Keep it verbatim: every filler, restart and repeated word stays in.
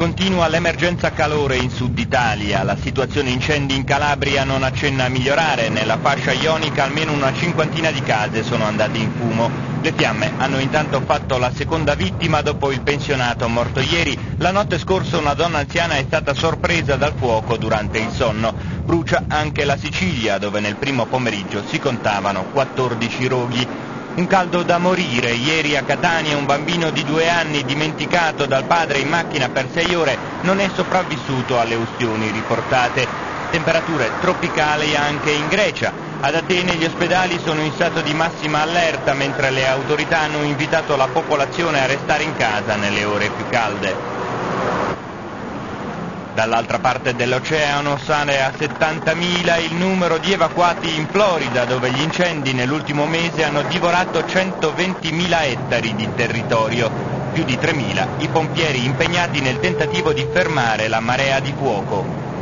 Continua l'emergenza calore in Sud Italia, la situazione incendi in Calabria non accenna a migliorare, nella fascia ionica almeno una cinquantina di case sono andate in fumo. Le fiamme hanno intanto fatto la seconda vittima dopo il pensionato morto ieri. La notte scorsa una donna anziana è stata sorpresa dal fuoco durante il sonno. Brucia anche la Sicilia, dove nel primo pomeriggio si contavano quattordici roghi. Un caldo da morire, ieri a Catania un bambino di due anni dimenticato dal padre in macchina per sei ore non è sopravvissuto alle ustioni riportate. Temperature tropicali anche in Grecia. Ad Atene gli ospedali sono in stato di massima allerta mentre le autorità hanno invitato la popolazione a restare in casa nelle ore più calde. Dall'altra parte dell'oceano sale a settantamila il numero di evacuati in Florida, dove gli incendi nell'ultimo mese hanno divorato centoventimila ettari di territorio. Più di tremila i pompieri impegnati nel tentativo di fermare la marea di fuoco.